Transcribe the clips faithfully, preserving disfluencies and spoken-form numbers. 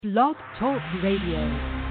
Blog Talk Radio.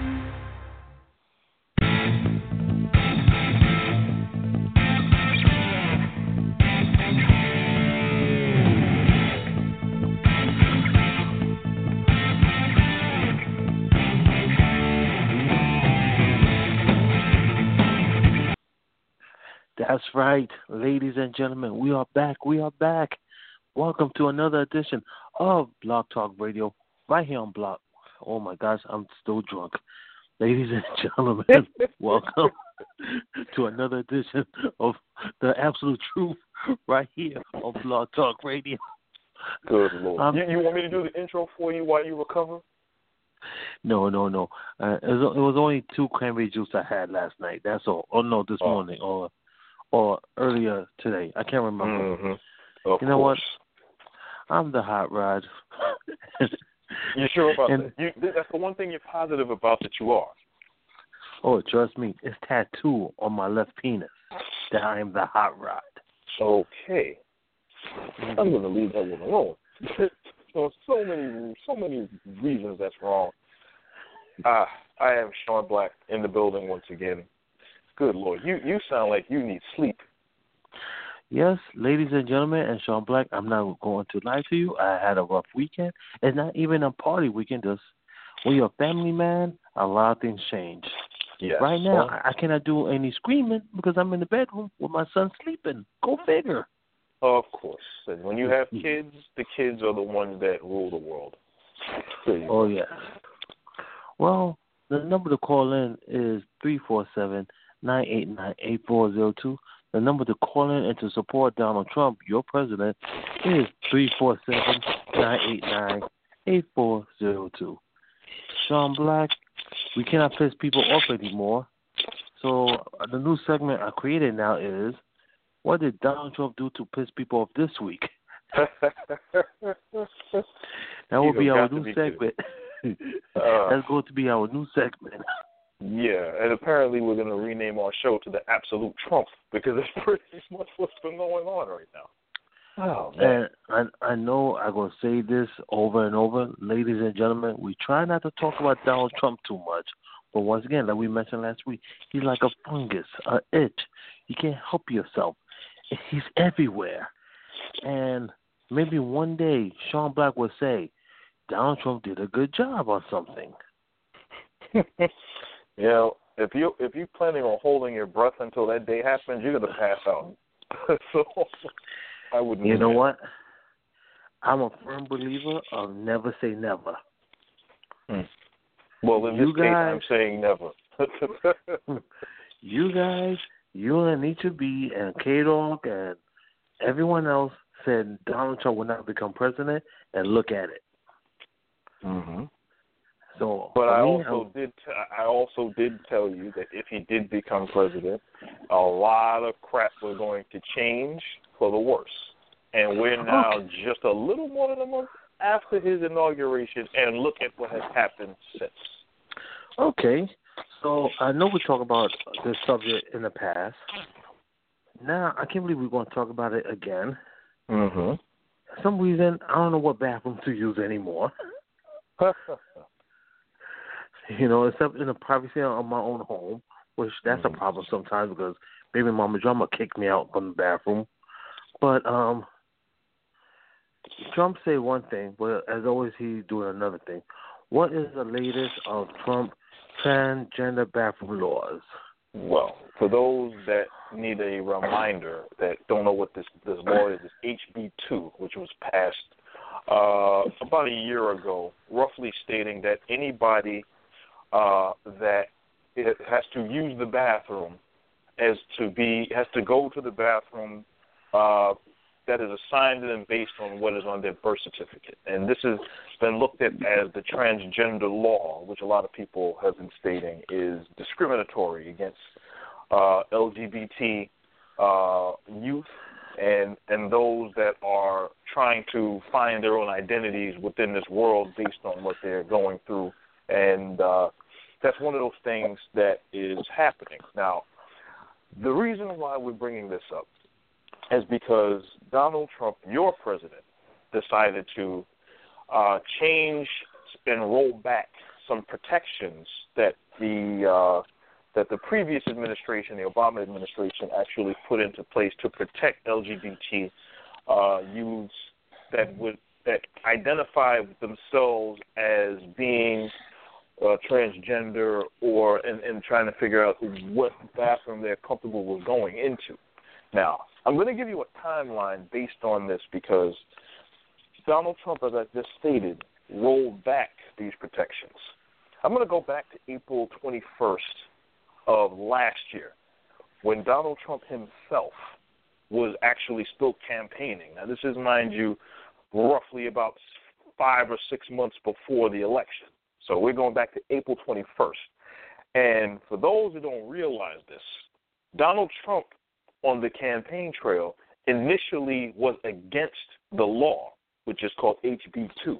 That's right, ladies and gentlemen. We are back. We are back. Welcome to another edition of Blog Talk Radio, right here on Blog. Oh my gosh, I'm still drunk. Ladies and gentlemen, welcome to another edition of The Absolute Truth, right here on Blog Talk Radio. Good Lord. Um, you, you want me to do the intro for you while you recover? No, no, no. Uh, it, was, it was only two cranberry juice I had last night. That's all. Oh, no, this oh. morning or or earlier today. I can't remember. Mm-hmm. Of you know course. what? I'm the hot rod. You sure about and, that? You, that's the one thing you're positive about that you are. Oh, trust me, it's tattooed on my left penis that I am the hot rod. Okay. I'm going to leave that one alone. So so many, so many reasons that's wrong. Ah, I am Sean Black in the building once again. Good Lord, you you sound like you need sleep. Yes, ladies and gentlemen, and Sean Black, I'm not going to lie to you. I had a rough weekend. It's not even a party weekend. Just when you're a family man, a lot of things change. Yes. Right now, Well, I cannot do any screaming because I'm in the bedroom with my son sleeping. Go figure. of course. And when you have kids, the kids are the ones that rule the world. Oh, yeah. Well, the number to call in is three four seven, nine eight nine, eight four zero two. The number to call in and to support Donald Trump, your president, is three four seven, nine eight nine, eight four zero two. Sean Black, we cannot piss people off anymore. So uh, the new segment I created now is, what did Donald Trump do to piss people off this week? That will be our new segment. uh, That's going to be our new segment. Yeah, and apparently we're going to rename our show to The Absolute Trump because that's pretty much what's been going on right now. Oh, man. And I, I know I'm going to say this over and over. Ladies and gentlemen, we try not to talk about Donald Trump too much. But once again, like we mentioned last week, he's like a fungus, an itch. You can't help yourself. He's everywhere. And maybe one day Sean Black will say, Donald Trump did a good job on something. You know, if you if you're planning on holding your breath until that day happens, you're gonna pass out. So I wouldn't. You know what? I'm a firm believer of never say never. Hmm. Well, in you this guys, case, I'm saying never. You guys, you and Nietzsche B and K-Dog and everyone else said Donald Trump will not become president, and look at it. Mm-hmm. So, but I me, also I'm, did. T- I also did tell you that if he did become president, a lot of crap was going to change for the worse. And we're now okay. just a little more than a month after his inauguration, and look at what has happened since. Okay, so I know we talked about this subject in the past. Now I can't believe we're going to talk about it again. Mm-hmm. For some reason, I don't know what bathroom to use anymore. You know, except in the privacy of my own home, which that's mm-hmm. a problem sometimes because baby mama drama kicked me out from the bathroom. But um, Trump say one thing, but as always, he's doing another thing. What is the latest of Trump transgender bathroom laws? Well, for those that need a reminder that don't know what this, this law is, it's H B two, which was passed uh, about a year ago, roughly stating that anybody Uh, that it has to use the bathroom as to be has to go to the bathroom uh, that is assigned to them based on what is on their birth certificate, and this has been looked at as the transgender law, which a lot of people have been stating is discriminatory against uh, L G B T uh, youth and and those that are trying to find their own identities within this world based on what they're going through. And uh, that's one of those things that is happening. Now, the reason why we're bringing this up is because Donald Trump, your president, decided to uh, change and roll back some protections that the uh, that the previous administration, the Obama administration, actually put into place to protect L G B T uh, youths that would that identify themselves as being uh, transgender or and, and trying to figure out what bathroom they're comfortable with going into. Now, I'm going to give you a timeline based on this because Donald Trump, as I just stated, rolled back these protections. I'm going to go back to April twenty-first of last year when Donald Trump himself was actually still campaigning. Now, this is, mind you, roughly about five or six months before the election. So we're going back to April twenty-first. And for those who don't realize this, Donald Trump on the campaign trail initially was against the law, which is called H B two.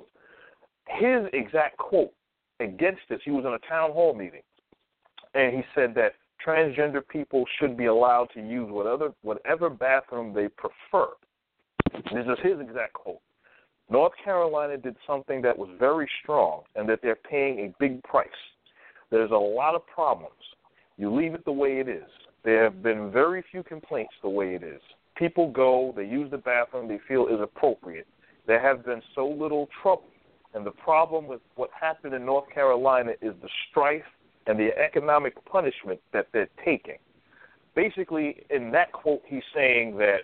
His exact quote against this, he was in a town hall meeting, and he said that transgender people should be allowed to use whatever, whatever bathroom they prefer. This is his exact quote. North Carolina did something that was very strong and that they're paying a big price. There's a lot of problems. You leave it the way it is. There have been very few complaints the way it is. People go, they use the bathroom they feel is appropriate. There have been so little trouble. And the problem with what happened in North Carolina is the strife and the economic punishment that they're taking. Basically, in that quote, he's saying that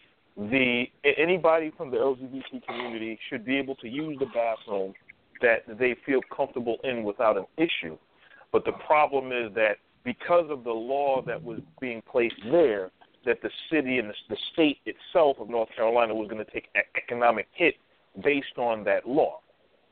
the anybody from the L G B T community should be able to use the bathroom that they feel comfortable in without an issue. But the problem is that because of the law that was being placed there, that the city and the, the state itself of North Carolina was going to take an economic hit based on that law.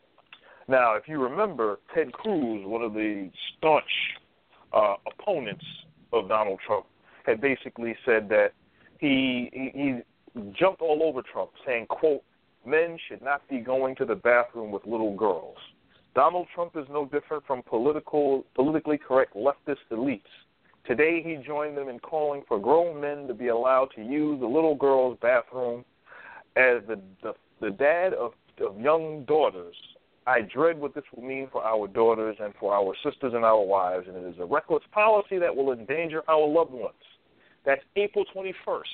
Now, if you remember, Ted Cruz, one of the staunch uh, opponents of Donald Trump, had basically said that he, he he jumped all over Trump, saying, quote, men should not be going to the bathroom with little girls. Donald Trump is no different from political, politically correct leftist elites. Today he joined them in calling for grown men to be allowed to use the little girl's bathroom. As the, the, the dad of, of young daughters, I dread what this will mean for our daughters and for our sisters and our wives, and it is a reckless policy that will endanger our loved ones. That's April twenty-first.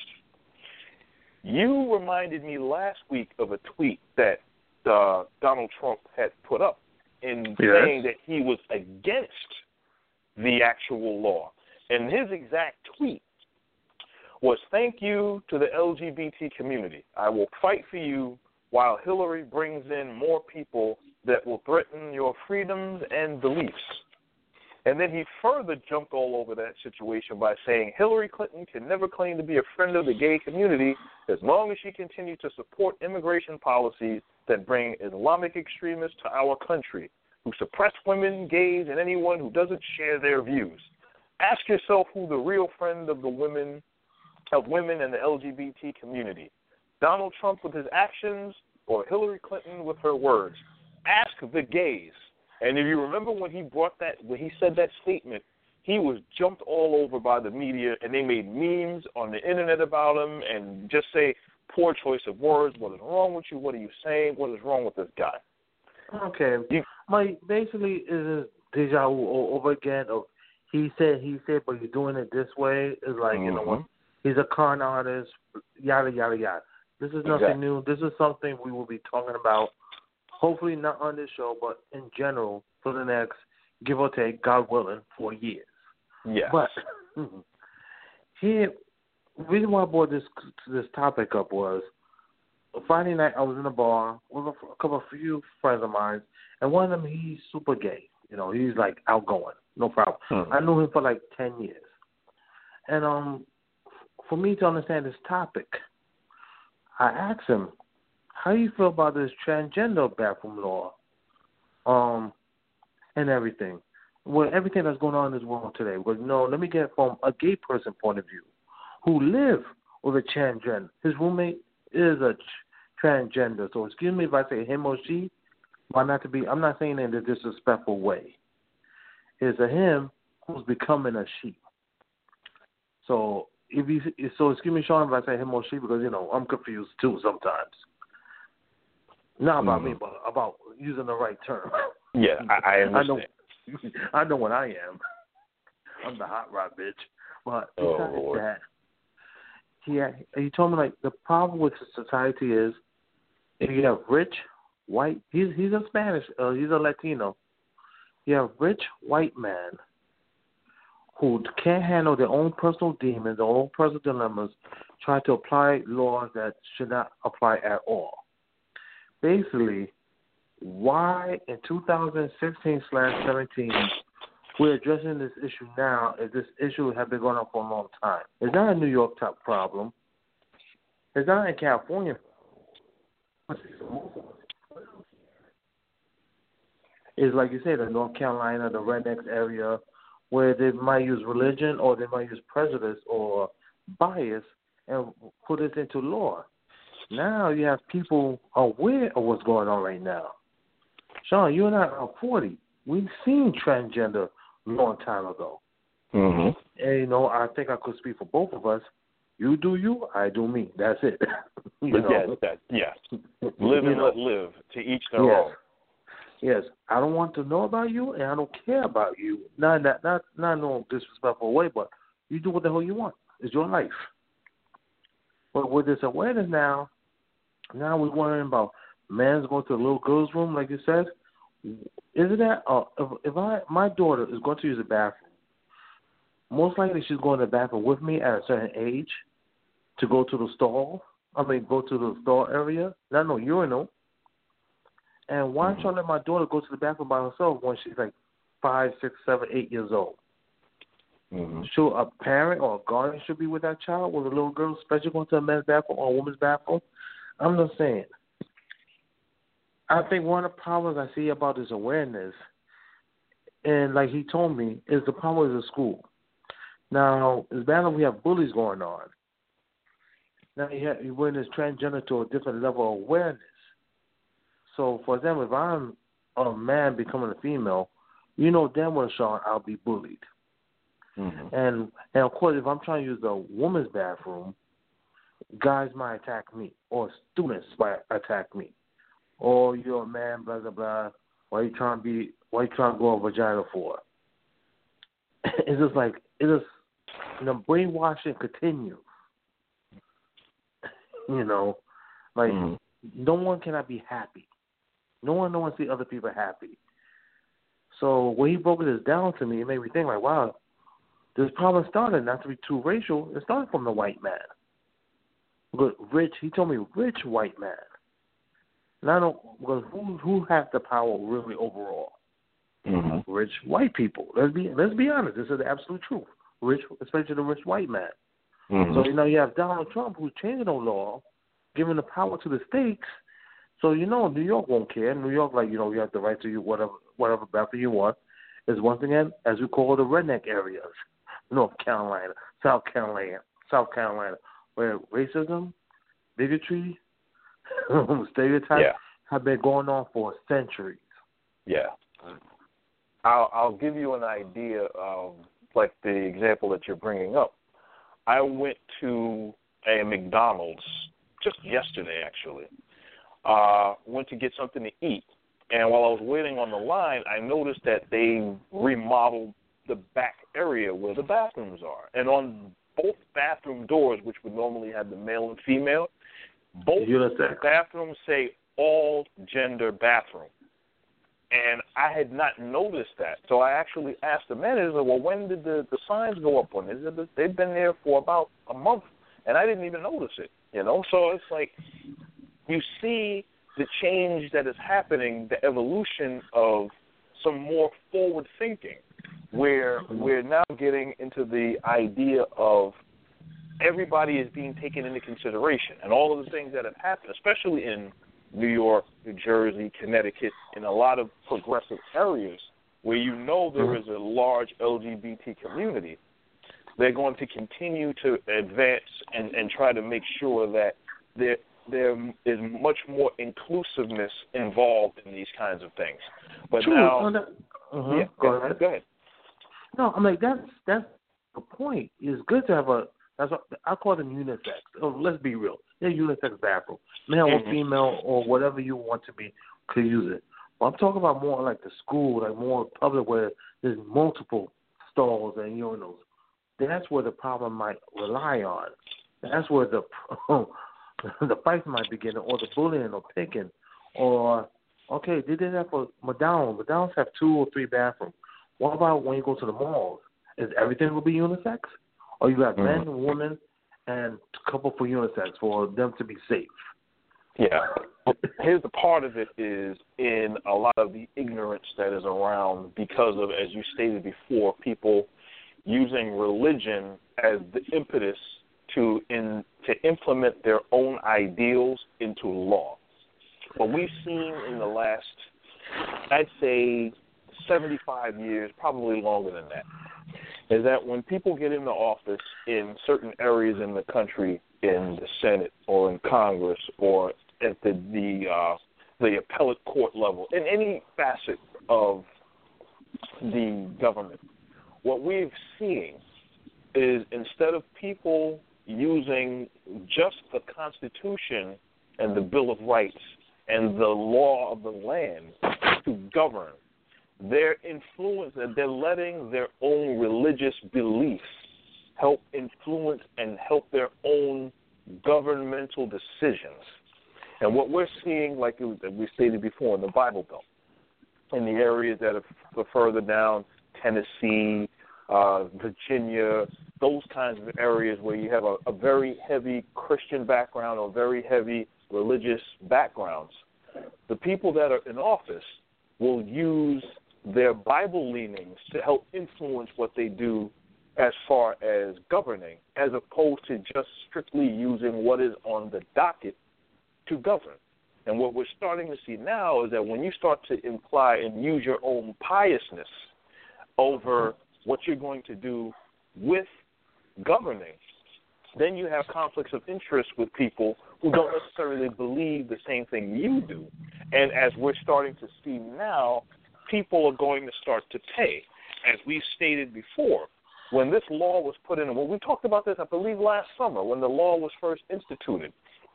You reminded me last week of a tweet that uh, Donald Trump had put up in yes. saying that he was against the actual law. And his exact tweet was, thank you to the L G B T community. I will fight for you while Hillary brings in more people that will threaten your freedoms and beliefs. And then he further jumped all over that situation by saying Hillary Clinton can never claim to be a friend of the gay community as long as she continues to support immigration policies that bring Islamic extremists to our country, who suppress women, gays, and anyone who doesn't share their views. Ask yourself who the real friend of the women, of women and the L G B T community. Donald Trump with his actions or Hillary Clinton with her words? Ask the gays. And if you remember when he brought that, when he said that statement, he was jumped all over by the media, and they made memes on the internet about him and just say, poor choice of words. What is wrong with you? What are you saying? What is wrong with this guy? Okay. You, My basically is deja vu over again of he said, he said, but you're doing it this way. It's like, mm-hmm. you know what? He's a con artist, yada, yada, yada. This is nothing exactly. new. This is something we will be talking about, hopefully not on this show, but in general for the next, give or take, God willing, four years. Yeah. But he, the reason why I brought this this topic up was Friday night I was in a bar with a, a couple of few friends of mine, and one of them, he's super gay. You know, he's like outgoing, no problem. Hmm. I knew him for like ten years. And um, for me to understand this topic, I asked him, how do you feel about this transgender bathroom law um, and everything? Well, everything that's going on in this world today. Because, no, let me get it from a gay person point of view who live with a transgender. His roommate is a transgender. So excuse me if I say him or she. Why not to be? I'm not saying it in a disrespectful way. It's a him who's becoming a she. So if you, so excuse me, Sean, if I say him or she, because you know I'm confused too sometimes. Not about mm-hmm. me, but about using the right term. Yeah, I, I understand. I know, I know what I am. I'm the hot rod bitch. But besides oh, that, he, he told me, like, the problem with society is if you have rich, white, he's, he's a Spanish, uh, he's a Latino. You have rich white man who can't handle their own personal demons, their own personal dilemmas, try to apply laws that should not apply at all. Basically, why in two thousand sixteen slash seventeen we're addressing this issue now if this issue has been going on for a long time? It's not a New York top problem. It's not in California. It's like you said, the North Carolina, the rednex area, where they might use religion or they might use prejudice or bias and put it into law. Now you have people aware of what's going on right now. Sean, you and I are forty. We've seen transgender a long time ago. Mm-hmm. And, you know, I think I could speak for both of us. You do you, I do me. That's it. you know? Yes, that, yes. Live and let live, to each their yes. own. Yes, I don't want to know about you, and I don't care about you. Not not not not no disrespectful way, but you do what the hell you want. It's your life. But with this awareness now, now we're worrying about men's going to the little girl's room, like you said. Isn't that uh, if, if I my daughter is going to use the bathroom, most likely she's going to the bathroom with me at a certain age to go to the stall. I mean, go to the stall area. Not no urinal. And why should I let my daughter go to the bathroom by herself when she's like five, six, seven, eight years old? Mm-hmm. Should a parent or a guardian should be with that child, with a little girl, especially going to a men's bathroom or a woman's bathroom? I'm just saying. I think one of the problems I see about this awareness, and like he told me, is the problem is the school. Now, it's bad that we have bullies going on. Now you have, you bring this transgender to a different level of awareness. So, for example, if I'm a man becoming a female, you know damn well, Sean, I'll be bullied. Mm-hmm. And, and, of course, if I'm trying to use the woman's bathroom, guys might attack me or students might attack me. Or you're a man, blah, blah, blah. Why are you trying to be, why are you trying to go a vagina for? It's just like, it is, you know, brainwashing continues. You know, like, mm-hmm. no one cannot be happy. No one, no one see other people happy. So when he broke this down to me, it made me think like, wow, this problem started not to be too racial. It started from the white man. But rich, he told me rich white man. And I don't, because who who has the power really overall? Mm-hmm. Rich white people. Let's be let's be honest. This is the absolute truth. Rich, especially the rich white man. Mm-hmm. So you know you have Donald Trump who's changing the law, giving the power to the states. So, you know, New York won't care. New York, like, you know, you have the right to use whatever whatever bathroom you want. Is once again, as we call the redneck areas, North Carolina, South Carolina, South Carolina, where racism, bigotry, stereotypes yeah. have been going on for centuries. Yeah. I'll, I'll give you an idea of, like, the example that you're bringing up. I went to a McDonald's just yesterday, actually. Uh, went to get something to eat, and while I was waiting on the line, I noticed that they remodeled the back area where the bathrooms are. And on both bathroom doors, which would normally have the male and female, both Unisex. bathrooms say all gender bathroom. And I had not noticed that. So I actually asked the manager, well, when did the, the signs go up on this? They've been there for about a month, and I didn't even notice it, you know? So it's like, you see the change that is happening, the evolution of some more forward thinking, where we're now getting into the idea of everybody is being taken into consideration, and all of the things that have happened, especially in New York, New Jersey, Connecticut, in a lot of progressive areas where you know there is a large L G B T community. They're going to continue to advance and, and try to make sure that they're there is much more inclusiveness involved in these kinds of things. But True. now, uh-huh. yeah, go ahead. Go ahead. No, I'm like that's that's the point. It's good to have a. That's what I call them unisex. Oh, let's be real. They're unisex bathroom, male mm-hmm. or female or whatever you want to be to use it. Well, I'm talking about more like the school, like more public where there's multiple stalls and urinals. That's where the problem might rely on. That's where the the fight might begin, or the bullying, or picking, or okay, they did that for McDonald's. McDonald's have two or three bathrooms. What about when you go to the malls? Is everything will be unisex, or you got mm-hmm. men, women, and a couple for unisex for them to be safe? Yeah. Here's the part of it is in a lot of the ignorance that is around because of, as you stated before, people using religion as the impetus to in to implement their own ideals into law. What we've seen in the last, I'd say, seventy-five years, probably longer than that, is that when people get into office in certain areas in the country, in the Senate or in Congress or at the the, uh, the appellate court level, in any facet of the government, what we've seen is instead of people using just the Constitution and the Bill of Rights and the law of the land to govern, they're influenced, they're letting their own religious beliefs help influence and help their own governmental decisions. And what we're seeing, like we stated before, in the Bible Belt, in the areas that are further down, Tennessee, uh, Virginia, those kinds of areas where you have a, a very heavy Christian background or very heavy religious backgrounds, the people that are in office will use their Bible leanings to help influence what they do as far as governing, as opposed to just strictly using what is on the docket to govern. And what we're starting to see now is that when you start to imply and use your own piousness over what you're going to do with governing, then you have conflicts of interest with people who don't necessarily believe the same thing you do. And as we're starting to see now, people are going to start to pay. As we stated before, when this law was put in, well, we talked about this, I believe, last summer, when the law was first instituted,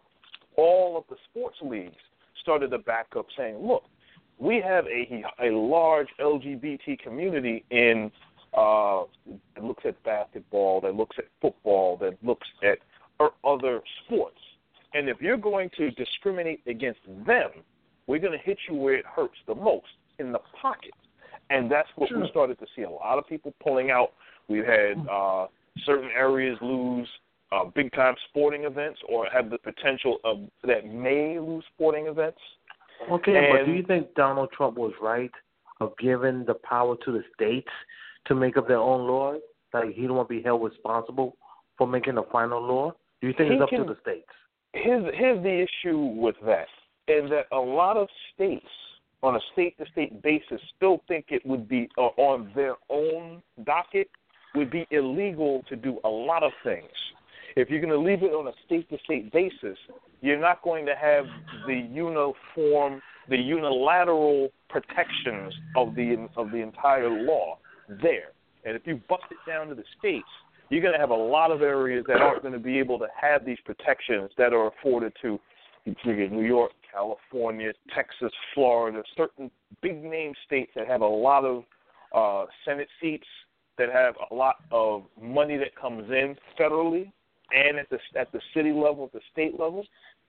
all of the sports leagues started to back up saying, look, we have a, a large L G B T community in uh, that looks at basketball, that looks at football, that looks at other sports. And if you're going to discriminate against them, we're going to hit you where it hurts the most, in the pocket. And that's what sure. we started to see. A lot of people pulling out. We've had uh, certain areas lose uh, big-time sporting events or have the potential of that may lose sporting events. Okay, and, but do you think Donald Trump was right of giving the power to the states to make up their own laws? Like he don't want to be held responsible for making the final law? Do you think it's up can, to the states? Here's, here's the issue with that, is that a lot of states on a state-to-state basis still think it would be, uh, on their own docket, would be illegal to do a lot of things. If you're going to leave it on a state-to-state basis, you're not going to have the uniform, the unilateral protections of the of the entire law there. And if you bust it down to the states, you're going to have a lot of areas that aren't going to be able to have these protections that are afforded to New York, California, Texas, Florida, certain big-name states that have a lot of uh, Senate seats, that have a lot of money that comes in federally and at the at the city level, at the state level.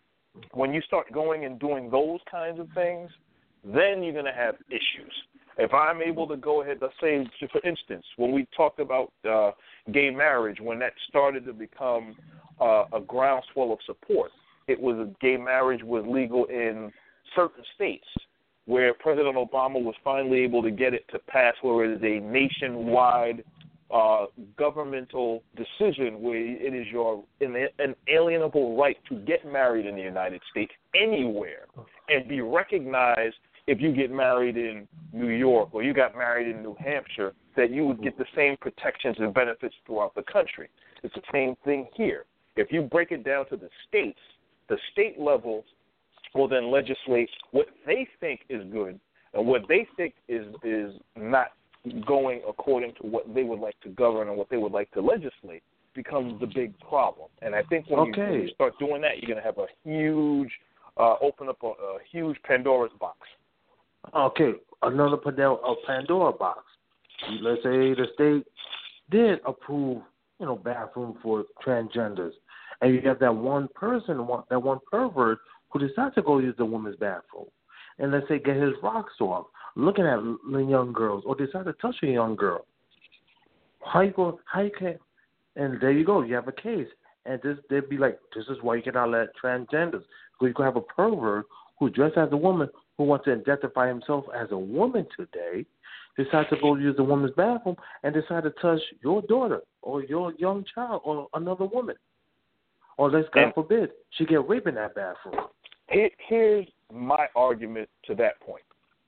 When you start going and doing those kinds of things, then you're going to have issues. If I'm able to go ahead, let's say, for instance, when we talked about uh, gay marriage, when that started to become uh, a groundswell of support, it was gay marriage was legal in certain states, where President Obama was finally able to get it to pass, where it is a nationwide uh, governmental decision, where it is your inalienable right to get married in the United States anywhere and be recognized if you get married in New York or you got married in New Hampshire, that you would get the same protections and benefits throughout the country. It's the same thing here. If you break it down to the states, the state level will then legislate what they think is good and what they think is is not going according to what they would like to govern and what they would like to legislate becomes the big problem. And I think when, okay. you, when you start doing that, you're going to have a huge, uh, open up a, a huge Pandora's box. Okay, another Pandora, a Pandora box. Let's say the state did approve, you know, bathroom for transgenders, and you have that one person, one, that one pervert who decides to go use the woman's bathroom, and let's say get his rocks off, looking at the young girls, or decide to touch a young girl. How you go? How you can? And there you go. You have a case, and this they'd be like, this is why you cannot let transgenders. Because you could have a pervert who dressed as a woman who wants to identify himself as a woman today, decide to go use the woman's bathroom and decide to touch your daughter or your young child or another woman. Or let's God forbid, she get raped in that bathroom. Here, here's my argument to that point.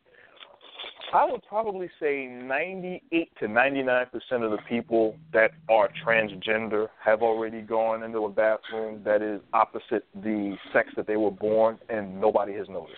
I would probably say ninety-eight to ninety-nine percent of the people that are transgender have already gone into a bathroom that is opposite the sex that they were born, and nobody has noticed.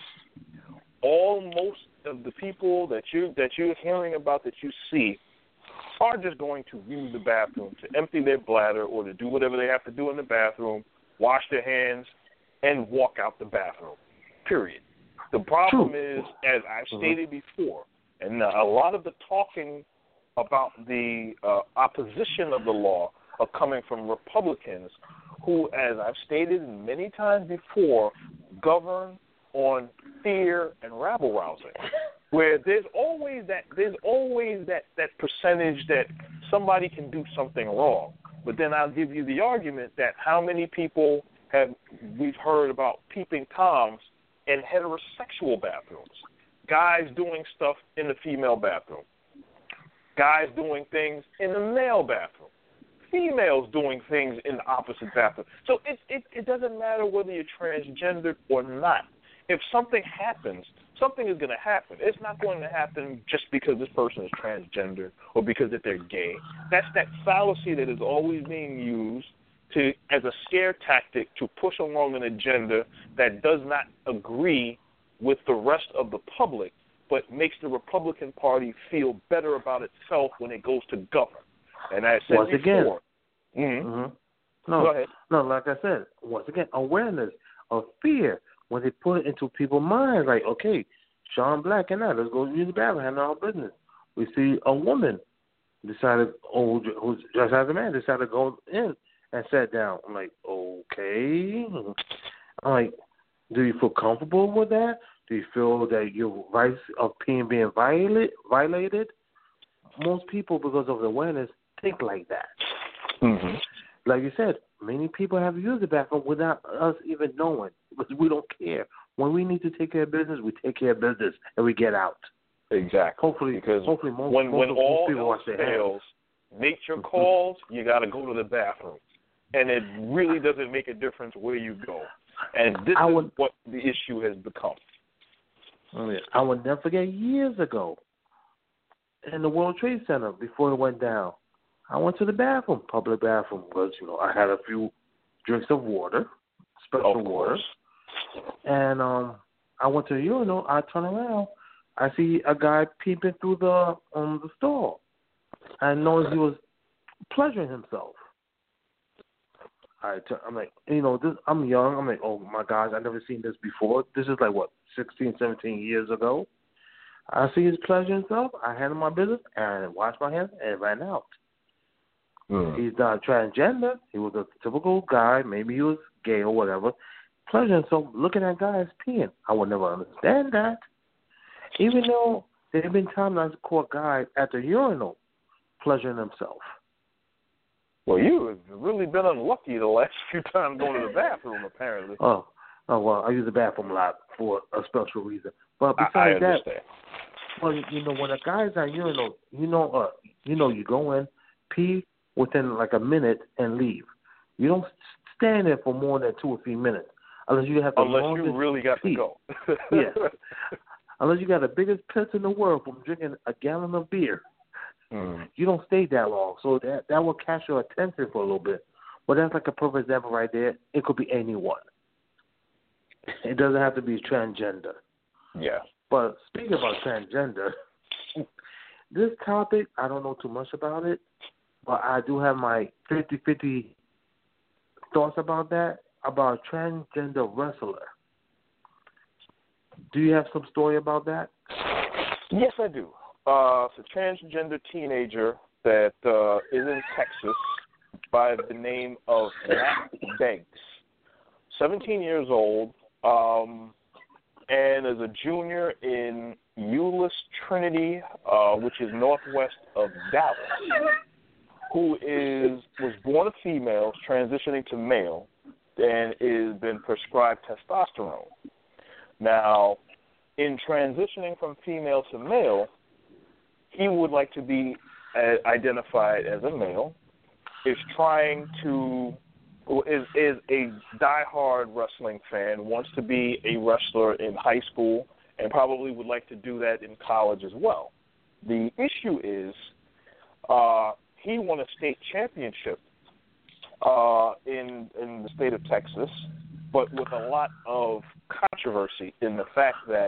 Almost of the people that you that you're hearing about, that you see, are just going to use the bathroom to empty their bladder or to do whatever they have to do in the bathroom, wash their hands, and walk out the bathroom. Period. The problem True. is, as I've mm-hmm. stated before, and a lot of the talking about the uh, opposition of the law are coming from Republicans who, as I've stated many times before, govern on fear and rabble-rousing, where there's always that there's always that, that percentage that somebody can do something wrong. But then I'll give you the argument that how many people have we've heard about peeping Toms in heterosexual bathrooms, guys doing stuff in the female bathroom, guys doing things in the male bathroom, females doing things in the opposite bathroom. So it, it, it doesn't matter whether you're transgendered or not. If something happens, something is going to happen. It's not going to happen just because this person is transgender or because that they're gay. That's that fallacy that is always being used to as a scare tactic to push along an agenda that does not agree with the rest of the public, but makes the Republican Party feel better about itself when it goes to govern. And I said once before, again, mm-hmm. Mm-hmm. no, go ahead. No, like I said, once again, awareness of fear. When they put it into people's minds, like, okay, Sean Black and I, let's go use the bathroom, handle our business. We see a woman decided, oh, who's dressed as a man, decided to go in and sat down. I'm like, okay. I'm like, do you feel comfortable with that? Do you feel that your rights of being being violate, violated? Most people, because of the awareness, think like that. Mm-hmm. Like you said, many people have used the bathroom without us even knowing because we don't care. When we need to take care of business, we take care of business and we get out. Exactly. Hopefully, because hopefully most, when, most when of all people else wash their fails, hands. nature calls, you got to go to the bathroom. And it really doesn't make a difference where you go. And this I is would, what the issue has become. I would never forget years ago in the World Trade Center before it went down. I went to the bathroom, public bathroom, because, you know, I had a few drinks of water, special of water. And um, I went to the urinal. I turn around. I see a guy peeping through the um the stall. I noticed he was pleasuring himself. I t- I'm like, you know, this, I'm young. I'm like, oh, my gosh, I've never seen this before. This is like, what, sixteen, seventeen years ago? I see he's pleasuring himself. I handled my business and washed my hands and ran out. Mm. He's not transgender. He was a typical guy. Maybe he was gay or whatever. Pleasuring himself, looking at guys peeing. I would never understand that. Even though there have been times I caught guys at the urinal pleasuring himself. Well, you have really been unlucky the last few times going to the bathroom, apparently. Oh, oh well, I use the bathroom a lot for a special reason. But besides I, I that, understand. well, you know, when a guy's at urinal, you know, uh, you know, you go in, pee within like a minute and leave. You don't stand there for more than two or three minutes unless you have the unless longest you really got pee. to go. Yes, unless you got the biggest piss in the world from drinking a gallon of beer. Mm. You don't stay that long, so that that will catch your attention for a little bit. But that's like a perfect example right there. It could be anyone. It doesn't have to be transgender. Yeah. But speaking about transgender, this topic, I don't know too much about it, but I do have my fifty-fifty thoughts about that, about a transgender wrestler. Do you have some story about that? Yes, I do. Uh, it's a transgender teenager that uh, is in Texas by the name of Matt Beggs, seventeen years old, um, and is a junior in Euless Trinity, uh, which is northwest of Dallas, who is was born a female, transitioning to male, and is been prescribed testosterone. Now, in transitioning from female to male, he would like to be uh, identified as a male, is trying to, is, is a diehard wrestling fan, wants to be a wrestler in high school, and probably would like to do that in college as well. The issue is uh, he won a state championship uh, in in the state of Texas, but with a lot of controversy in the fact that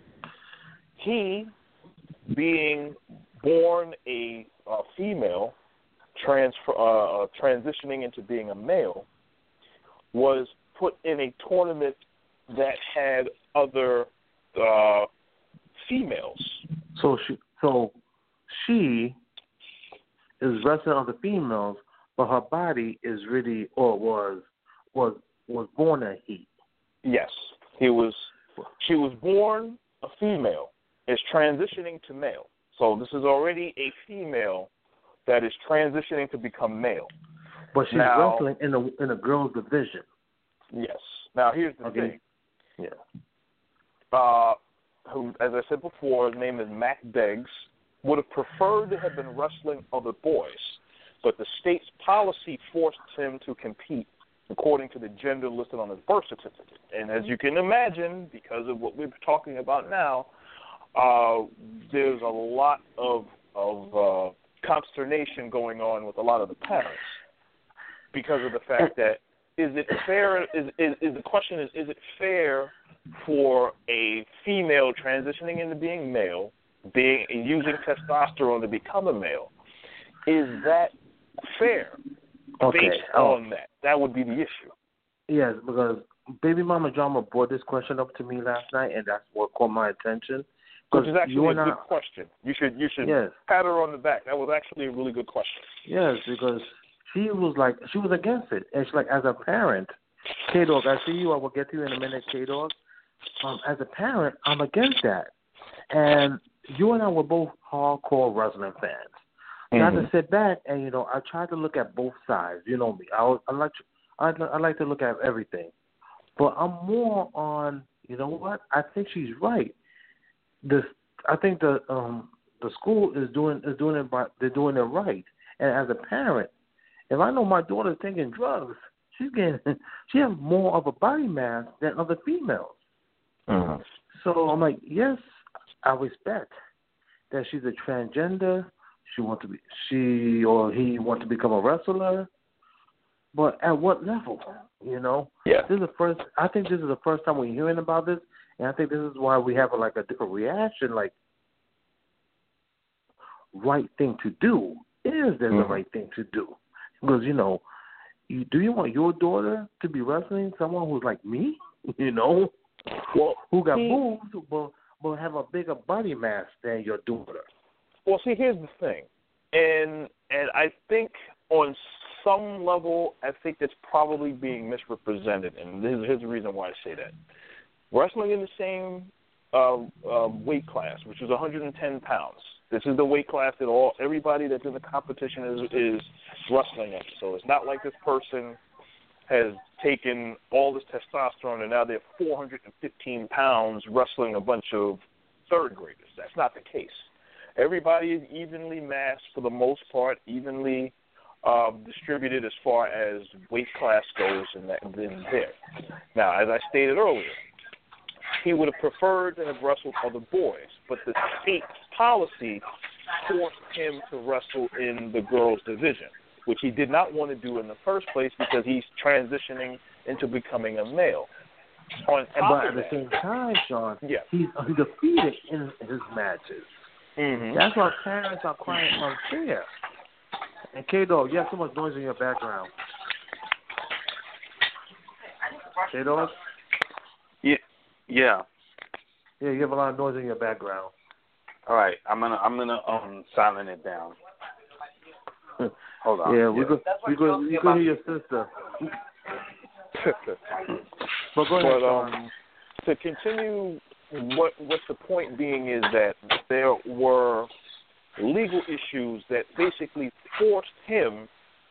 he, being born a, a female, transfer, uh, transitioning into being a male, was put in a tournament that had other uh, females. So she, so she is wrestling other females, but her body is really, or was, was, was born a he. Yes, he was. She was born a female, is transitioning to male. So this is already a female that is transitioning to become male. But she's now, wrestling in a in a girls' division. Yes. Now here's the okay. thing. Yeah. Uh, who, as I said before, his name is Matt Beggs, would have preferred to have been wrestling other boys, but the state's policy forced him to compete according to the gender listed on his birth certificate. And as you can imagine, because of what we're talking about now, uh, there's a lot of of uh, consternation going on with a lot of the parents because of the fact that is it fair? Is, is, is the question is is it fair for a female transitioning into being male, being using testosterone to become a male? Is that fair? Okay. Based oh. on that, that would be the issue. Yes, because Baby Mama Drama brought this question up to me last night, and that's what caught my attention. Which is actually a good I, question. You should you should yes. pat her on the back. That was actually a really good question. Yes, because she was like she was against it, and she's like, as a parent, K Dog, I see you. I will get to you in a minute, K Dog. Um, as a parent, I'm against that, and you and I were both hardcore wrestling fans. Mm-hmm. I had to sit back and you know I tried to look at both sides. You know me. I was, I like to, I, I like to look at everything, but I'm more on. You know what? I think she's right. This, I think the um, the school is doing is doing it by they're doing it right. And as a parent, if I know my daughter's taking drugs, she's getting she has more of a body mass than other females. Mm-hmm. So I'm like, yes, I respect that she's a transgender. She wants to be she or he wants to become a wrestler, but at what level? You know, yeah. This is the first. I think this is the first time we're hearing about this. And I think this is why we have a, like a different reaction. Like, right thing to do is there mm-hmm. the right thing to do? Because you know, you, do you want your daughter to be wrestling someone who's like me? You know, well, who got he, boobs but but have a bigger body mass than your daughter? Well, see, here's the thing, and and I think on some level, I think that's probably being misrepresented, and here's, here's the reason why I say that. Wrestling in the same uh, uh, weight class, which is one hundred ten pounds. This is the weight class that all everybody that's in the competition is, is wrestling at. So it's not like this person has taken all this testosterone and now they're four hundred fifteen pounds wrestling a bunch of third graders. That's not the case. Everybody is evenly massed for the most part, evenly uh, distributed as far as weight class goes and that and then there. Now, as I stated earlier, he would have preferred to have wrestled other boys, but the state policy forced him to wrestle in the girls' division, which he did not want to do in the first place because he's transitioning into becoming a male. On but at the that, same time, Sean, yeah. he's defeated in his matches. Mm-hmm. That's why parents are crying unfair. And K-Dog, you have so much noise in your background. K-Dog? Yeah. Yeah. Yeah, you have a lot of noise in your background. All right, I'm gonna I'm gonna um silent it down. Hold on. Yeah, we go we go we go to your sister. But go ahead, but, um, to continue, what what the point being is that there were legal issues that basically forced him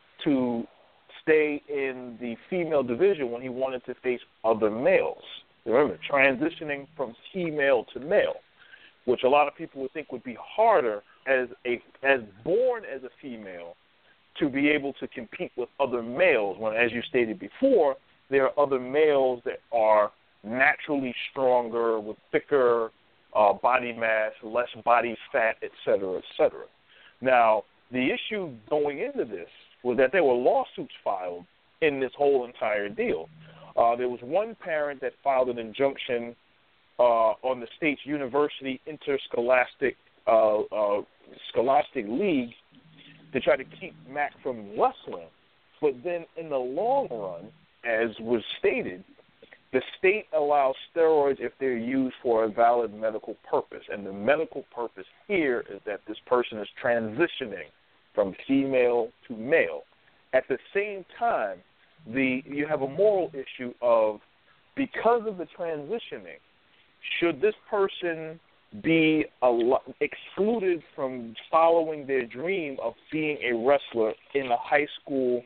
to stay in the female division when he wanted to face other males. Remember, transitioning from female to male, which a lot of people would think would be harder as a as born as a female to be able to compete with other males when, as you stated before, there are other males that are naturally stronger with thicker uh, body mass, less body fat, et cetera, et cetera. Now, the issue going into this was that there were lawsuits filed in this whole entire deal. Uh, there was one parent that filed an injunction uh, on the state's university interscholastic uh, uh, scholastic league to try to keep Mac from wrestling. But then in the long run, as was stated, the state allows steroids if they're used for a valid medical purpose. And the medical purpose here is that this person is transitioning from female to male. At the same time, the you have a moral issue of, because of the transitioning, should this person be a, excluded from following their dream of being a wrestler in a high school,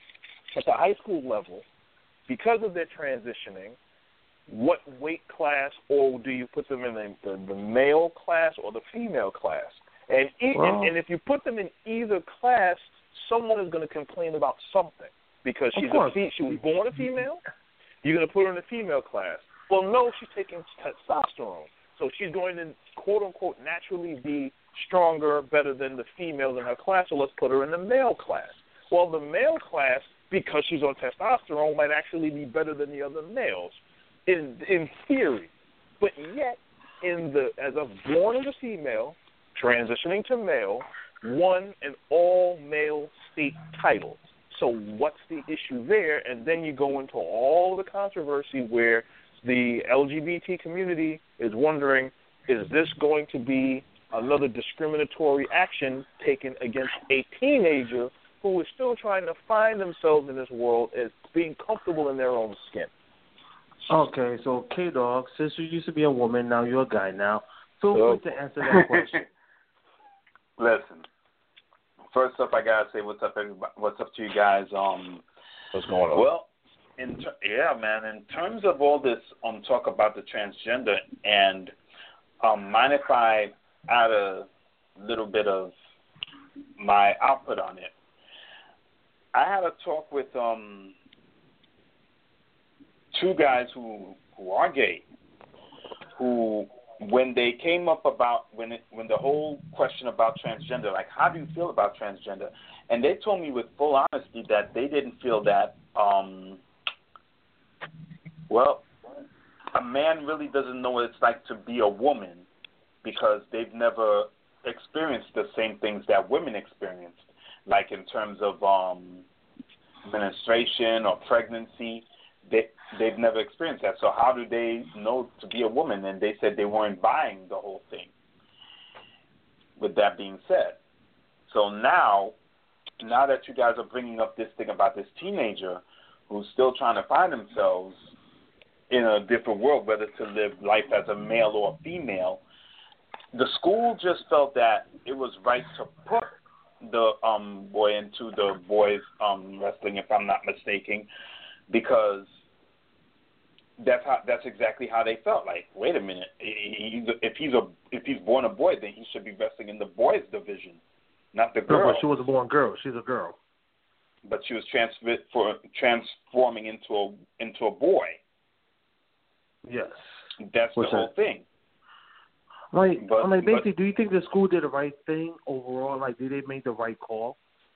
at the high school level, because of their transitioning? What weight class, or do you put them in the, the, the male class or the female class? And, e- well, and and if you put them in either class, someone is going to complain about something because she's a fe- she was born a female. You're going to put her in the female class. Well, no, she's taking testosterone, so she's going to quote unquote naturally be stronger, better than the females in her class. So let's put her in the male class. Well, the male class, because she's on testosterone, might actually be better than the other males, in in theory. But yet, in the as a born as a female, transitioning to male, won an all-male state title. So what's the issue there? And then you go into all the controversy where the L G B T community is wondering, is this going to be another discriminatory action taken against a teenager who is still trying to find themselves in this world as being comfortable in their own skin? Okay, so K-Dog, since you used to be a woman, now you're a guy now. Feel free to answer that question. Listen, first up, I gotta say what's up, everybody. What's up to you guys? Um, what's going on? Well, in ter- yeah, man. In terms of all this, um, talk about the transgender, and um, mind if I add a little bit of my output on it? I had a talk with um two guys who who are gay, who, when they came up about when it, when the whole question about transgender, like how do you feel about transgender, and they told me with full honesty that they didn't feel that um well, a man really doesn't know what it's like to be a woman because they've never experienced the same things that women experienced, like in terms of um menstruation or pregnancy. They, they've never experienced that. So how do they know to be a woman? And they said they weren't buying the whole thing. With that being said, so now, now that you guys are bringing up this thing about this teenager who's still trying to find themselves in a different world, whether to live life as a male or a female, the school just felt that it was right to put the um, boy into the boys um, wrestling, if I'm not mistaken, because that's how, that's exactly how they felt. Like, wait a minute, he's a, if he's a if he's born a boy, then he should be wrestling in the boys division, not the girl. No, but she was a born girl. She's a girl. But she was transfer for transforming into a into a boy. Yes, that's What's the whole that? thing. Like, but, I'm like, basically, but, do you think the school did the right thing overall? Like, did they make the right call?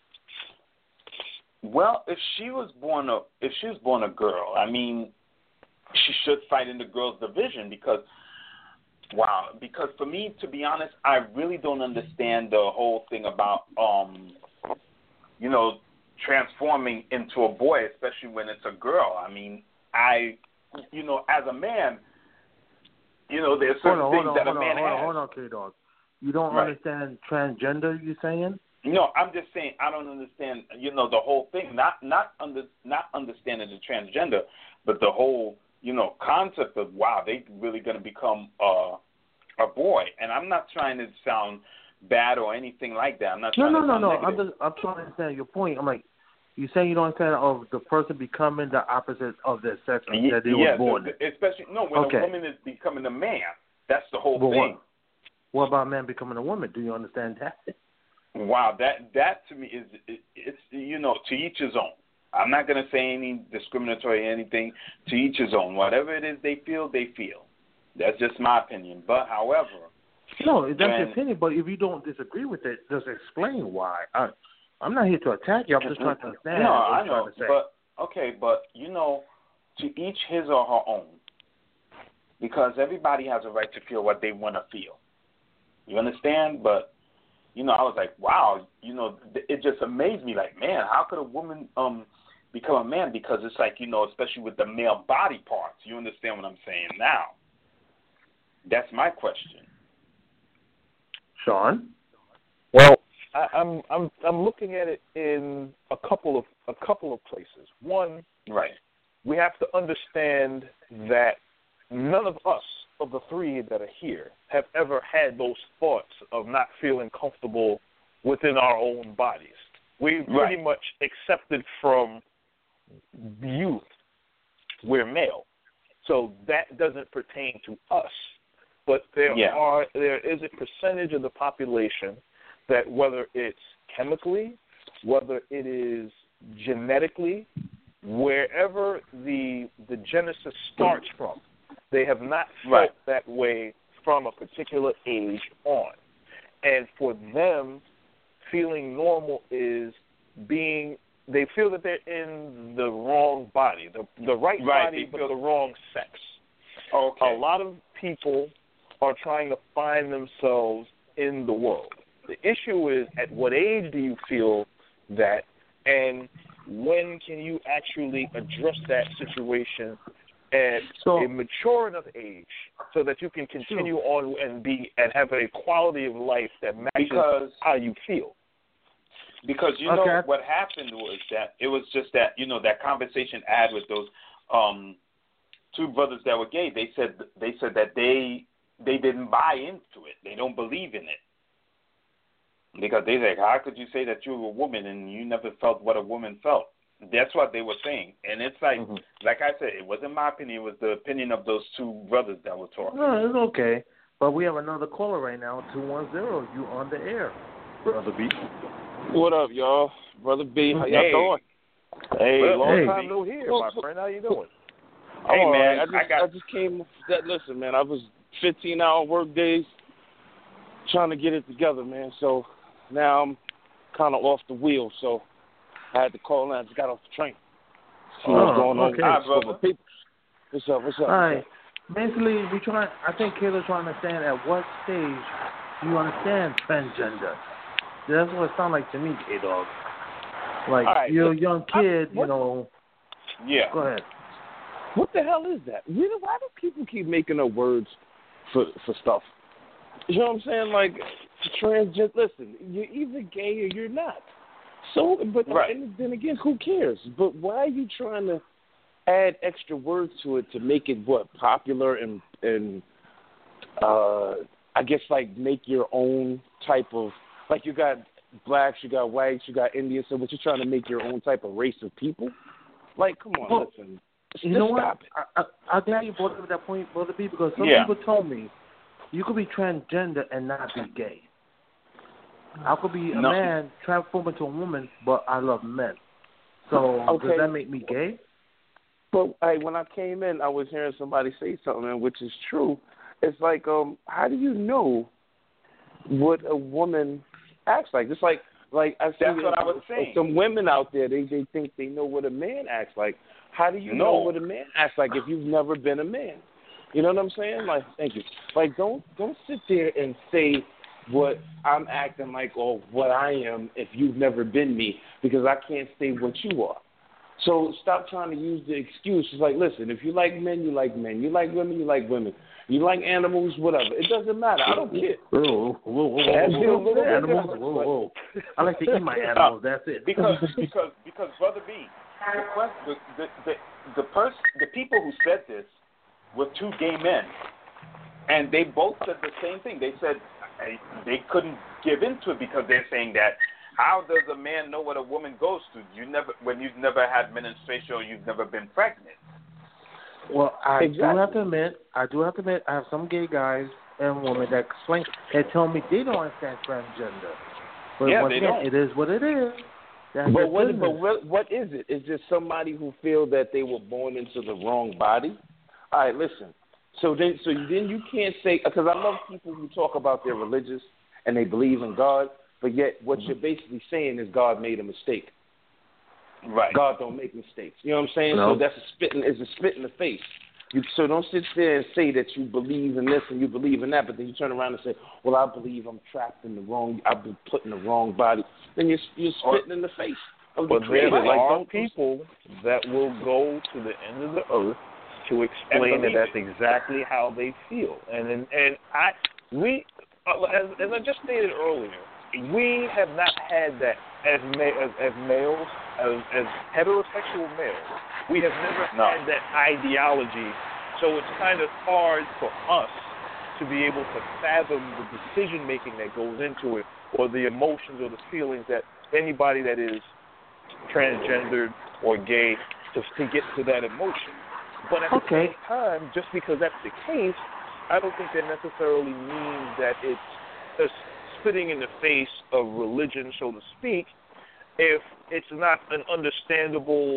Well, if she was born a if she was born a girl, I mean, she should fight in the girls' division because, wow, because for me, to be honest, I really don't understand the whole thing about, um, you know, transforming into a boy, especially when it's a girl. I mean, I, you know, as a man, you know, there's certain hold on, things hold on, that hold a man on, hold has. on, hold on, K-Dog. You don't Right. understand transgender, you saying? No, I'm just saying I don't understand. You know, the whole thing. Not not under not understanding the transgender, but the whole you know concept of wow, they really going to become uh, a boy. And I'm not trying to sound bad or anything like that. I'm not No, trying no, to no, sound no. negative. I'm just I'm trying to understand your point. I'm like, you saying you don't understand of the person becoming the opposite of their sex Ye- that they yeah, were born. the- the- especially no when Okay. a woman is becoming a man. That's the whole But thing. what, what about man becoming a woman? Do you understand that? Wow, that that to me is it, it's you know to each his own. I'm not going to say any discriminatory anything. To each his own. Whatever it is they feel, they feel. That's just my opinion. But however, No, that's when, your opinion. But if you don't disagree with it, just explain why. I, I'm not here to attack you. I'm just trying to understand. No, what I you're know, trying to say. but okay, but you know, to each his or her own. Because everybody has a right to feel what they want to feel. You understand? But you know, I was like, wow, you know, it just amazed me. Like, man, how could a woman um become a man? Because it's like, you know, especially with the male body parts. You understand what I'm saying now? That's my question. Sean? Well, I, I'm I'm I'm looking at it in a couple of a couple of places. One, Right. we have to understand that none of us, of the three that are here, have ever had those thoughts of not feeling comfortable within our own bodies. We pretty Right. much accepted from youth we're male, so that doesn't pertain to us. But there Yeah. are there is a percentage of the population that, whether it's chemically, whether it is genetically, wherever the the genesis starts from, they have not felt Right. that way from a particular age on. And for them, feeling normal is being, they feel that they're in the wrong body, the the right, Right, body, they but feel- the wrong sex. Okay. A lot of people are trying to find themselves in the world. The issue is, at what age do you feel that, and when can you actually address that situation at So- a mature enough age so that you can continue on and be and have a quality of life that matches Because how you feel? Because you Okay. know what happened was that it was just that you know that conversation I had with those um, two brothers that were gay. They said they said that they they didn't buy into it. They don't believe in it because they like, how could you say that you were a woman and you never felt what a woman felt? That's what they were saying, and it's like Mm-hmm. like I said, it wasn't my opinion. It was the opinion of those two brothers that were talking. No, it's okay. But we have another caller right now, two one zero. You on the air, Brother B. What up, y'all? Brother B, how y'all Hey. doing? Hey, Well, long hey. time no hear, my friend. How you doing? Hey, I'm all man, right. I just, I got- I just came. That listen, man. I was fifteen hour work days, trying to get it together, man. So now I'm kind of off the wheel. So I had to call in. I just got off the train. See Oh, what's going on okay. with Hi, this brother. over people. What's up? What's up? All right. Basically, we try. I think Kayla's trying to understand at what stage do you understand transgender. That's what it sounds like to me, K Dog. Like All right, you're a look, young I- kid, you what- know. Yeah. Go ahead. What the hell is that? You know, why do people keep making up words for for stuff? You know what I'm saying? Like transgender. Listen, you're either gay or you're not. So, but Right. and then again, who cares? But why are you trying to add extra words to it to make it what popular and and uh, I guess like make your own type of, like you got blacks, you got whites, you got Indians. So, what you're trying to make your own type of race of people? Like, come on, Well, listen. You Just know what? stop it. I, I, I'm glad you brought up that point, Brother B, because some Yeah. people told me you could be transgender and not be gay. I could be a No. man transform into a woman, but I love men. So Okay. does that make me gay? But I, when I came in, I was hearing somebody say something, which is true. It's like, um, how do you know what a woman acts like? It's like, like I see That's what I was saying. some women out there. They they think they know what a man acts like. How do you No. know what a man acts like if you've never been a man? You know what I'm saying? Like, thank you. Like, don't don't sit there and say what I'm acting like or what I am if you've never been me, because I can't say what you are. So stop trying to use the excuse. It's like, listen, if you like men, you like men. You like women, you like women. You like animals, whatever. It doesn't matter. I don't care. Whoa, whoa, whoa, whoa, whoa, whoa, whoa. Animals, whoa, whoa. I like to eat my animals. That's it. Because because because brother B, the quest, the the the, the person, the people who said this were two gay men, and they both said the same thing. They said they couldn't give into it because they're saying that. How does a man know what a woman goes through? You never, when you've never had menstruation or you've never been pregnant. Well, I exactly. do have to admit, I do have to admit, I have some gay guys and women that explain, that tell me they don't understand transgender. But yeah, once they again, don't. it is what it is. That's but what, but what, what is it? Is it somebody who feel that they were born into the wrong body? All right, listen. So then, so then you can't say, because I love people who talk about their religious and they believe in God. But yet, what you're basically saying is God made a mistake. Right. God don't make mistakes. You know what I'm saying? No. So that's a spit in, is a spit in the face. You, so don't sit there and say that you believe in this and you believe in that, but then you turn around and say, "Well, I believe I'm trapped in the wrong. I've been put in the wrong body." Then you're you're spitting in the face of the But creator. there Like, are don't people that will go to the end of the earth to explain that that's exactly how they feel, and and, and I we uh, as, as I just stated earlier. We have not had that as ma- as, as males, as, as heterosexual males. We have never no. had that ideology, so it's kind of hard for us to be able to fathom the decision making that goes into it, or the emotions or the feelings that anybody that is transgendered or gay to, to get to that emotion. But at the Okay. same time, just because that's the case, I don't think that necessarily means that it's a spitting in the face of religion, so to speak, if it's not an understandable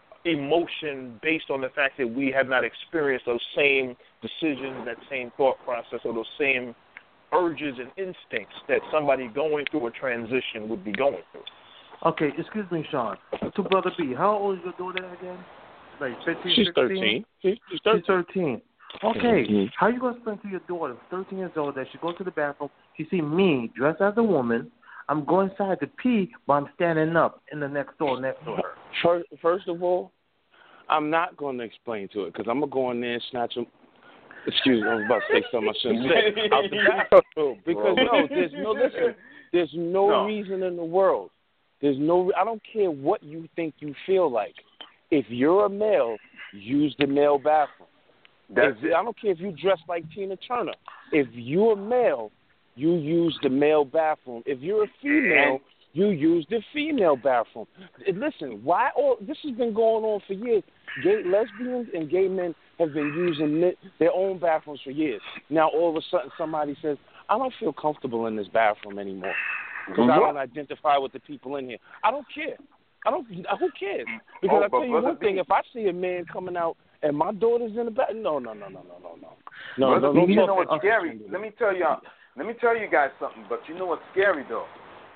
emotion based on the fact that we have not experienced those same decisions, that same thought process, or those same urges and instincts that somebody going through a transition would be going through. Okay, excuse me, Sean. To Brother B, how old is your daughter again? Like fifteen, she's sixteen? thirteen. She's thirteen. She's thirteen. Okay, mm-hmm. How you going to explain to your daughter, thirteen years old, that she goes to the bathroom, she see me dressed as a woman, I'm going inside to pee, but I'm standing up in the next door next to her? First, first of all, I'm not going to explain to it because I'm going to go in there and snatch them. Excuse me, I was about to say something I shouldn't say. Out the bathroom. Because, no, there's no, listen, there's no, no reason in the world. There's no, I don't care what you think you feel like. If you're a male, use the male bathroom. If, I don't care if you dress like Tina Turner. If you're a male, you use the male bathroom. If you're a female, you use the female bathroom. Listen, why all this has been going on for years. Gay lesbians and gay men have been using their own bathrooms for years. Now all of a sudden somebody says, I don't feel comfortable in this bathroom anymore because mm-hmm. I don't identify with the people in here. I don't care. I don't. Who cares? Because oh, I tell you one thing: if I see a man coming out and my daughter's in the back, no, no, no, no, no, no, no. No, no, no, you no, know what's scary? Let me tell you. Let me tell you guys something. But you know what's scary though?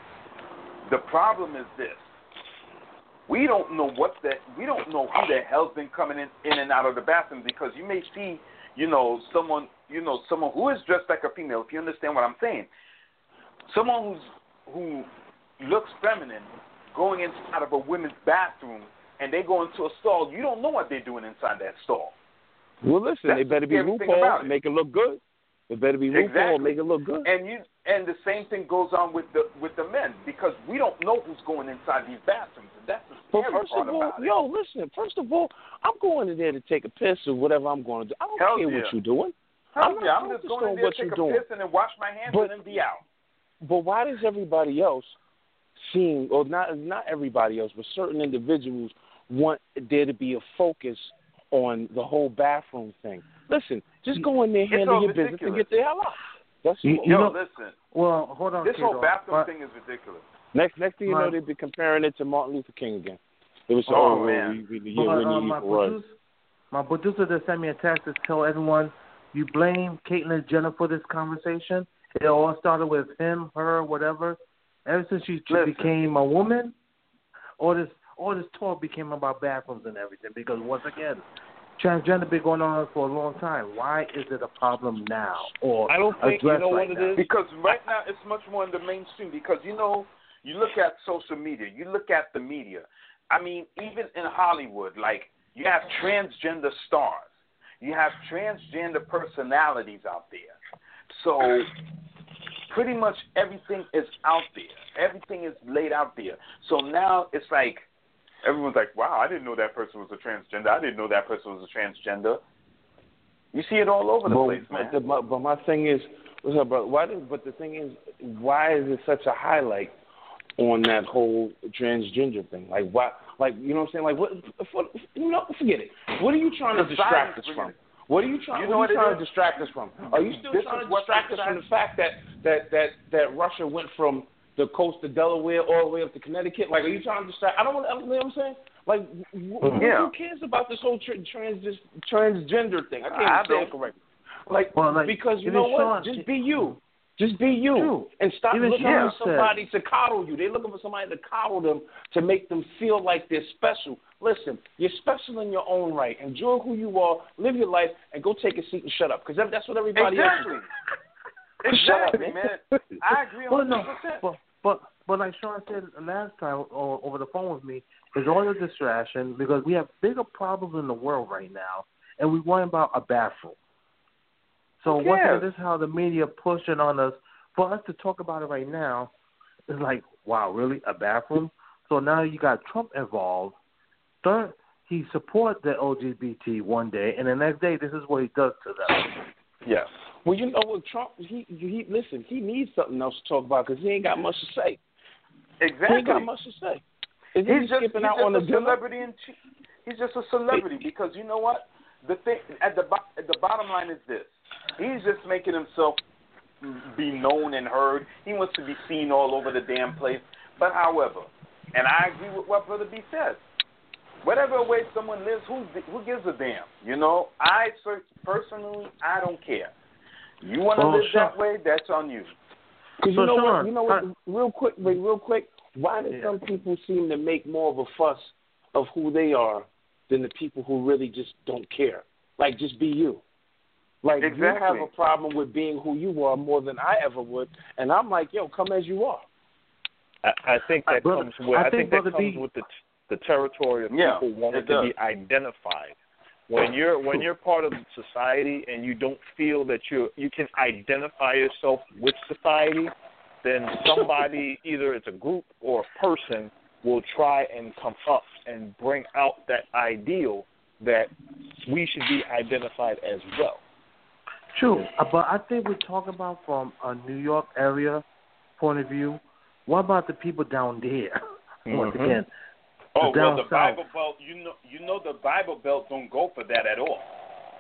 The problem is this: we don't know what that. We don't know who the hell's been coming in, in and out of the bathroom because you may see, you know, someone, you know, someone who is dressed like a female. If you understand what I'm saying, someone who's who looks feminine. Going inside of a women's bathroom and they go into a stall, you don't know what they're doing inside that stall. Well, listen, That's they better be RuPaul, make it look good. They better be RuPaul, exactly. make it look good. And you, and the same thing goes on with the with the men because we don't know who's going inside these bathrooms, and that's the scary well, first part of all, about it. Yo, listen, first of all, I'm going in there to take a piss or whatever I'm going to do. I don't Hell care yeah. what you're doing. Hell I'm, yeah, not I'm just going in there to take a doing. piss and then wash my hands but, and then be out. But why does everybody else seem, or not not everybody else, but certain individuals want there to be a focus on the whole bathroom thing? Listen, just go in there, handle your ridiculous. business, and get the hell out. That's you, you Yo, know, listen. Well, hold on. This Kato. whole bathroom uh, thing is ridiculous. Next, next thing you my, know, they'd be comparing it to Martin Luther King again. It was so, oh, oh man. we, we, but, yeah, uh, we my, need producer, my producer just sent me a text to tell everyone you blame Caitlyn Jenner for this conversation. It all started with him, her, whatever. Ever since she Listen. became a woman, all this all this talk became about bathrooms and everything. Because once again, transgender been going on for a long time. Why is it a problem now? Or I don't think you know right what now? it is. Because right now it's much more in the mainstream. Because you know, you look at social media, you look at the media. I mean, even in Hollywood, like, you have transgender stars. You have transgender personalities out there. So pretty much everything is out there. Everything is laid out there. So now it's like everyone's like, wow, I didn't know that person was a transgender. I didn't know that person was a transgender. You see it all over the but, place, man. But, the, my, but my thing is, what's up, brother? Why did, but the thing is, why is it such a highlight on that whole transgender thing? Like, why? Like, you know what I'm saying? Like, what? what you know, forget it. What are you trying to distract us from? What are you trying? You know what are you what trying to distract us from? Are you still This trying is to what distract us from the fact that that that that Russia went from the coast of Delaware all the way up to Connecticut? Like, are you trying to distract? I don't want to. You know what I'm saying? Like, wh- Yeah. who cares about this whole tra- trans transgender thing? I can't I even say don't. it correctly. Like, Well, like, because you even know what? Sean- Just be you. Just be you. True. And stop Even looking Sean for somebody to coddle you. They're looking for somebody to coddle them to make them feel like they're special. Listen, you're special in your own right. Enjoy who you are, live your life, and go take a seat and shut up. Because that's what everybody Exactly. else Exactly, Shut up, man. I agree Well, on no, one hundred percent. but but but like Sean said last time o- over the phone with me, is all the distraction because we have bigger problems in the world right now, and we worry about a bathroom. So once again, cares? this is how the media pushing on us for us to talk about it right now. It's like, wow, really a bathroom? So now you got Trump involved. Third, he supports the L G B T one day, and the next day, this is what he does to them. Yes. Well, you know what, Trump, he, he listen, he needs something else to talk about because he ain't got much to say. Exactly. He ain't got much to say. Is he He's just, skipping he's out just on the a dinner? celebrity in chief. He's just a celebrity because you know what? The thing at the bo- the bottom line is this: he's just making himself be known and heard. He wants to be seen all over the damn place. But however, and I agree with what Brother B says. Whatever way someone lives, who who gives a damn? You know, I personally, I don't care. You want to Oh, live sure. that way? That's on you. Because So, you know Sean, what? You know what? I- Real quick, wait, real quick. Why do Yeah. some people seem to make more of a fuss of who they are than the people who really just don't care? Like, just be you. Like, you have Exactly. a problem with being who you are more than I ever would, and I'm like, yo, come as you are. I, I think that Brother- comes with I I, think, think that Brother comes B- with the the territory of Yeah, people wanting it to does. be identified. When you're when you're part of society and you don't feel that you you can identify yourself with society, then somebody, either it's a group or a person, will try and come up and bring out that ideal that we should be identified as well. True, uh, but I think we're talking about from a New York area point of view. What about the people down there? Once Mhm. again, Oh the well, down the south. Bible Belt, you know, you know, the Bible Belt don't go for that at all.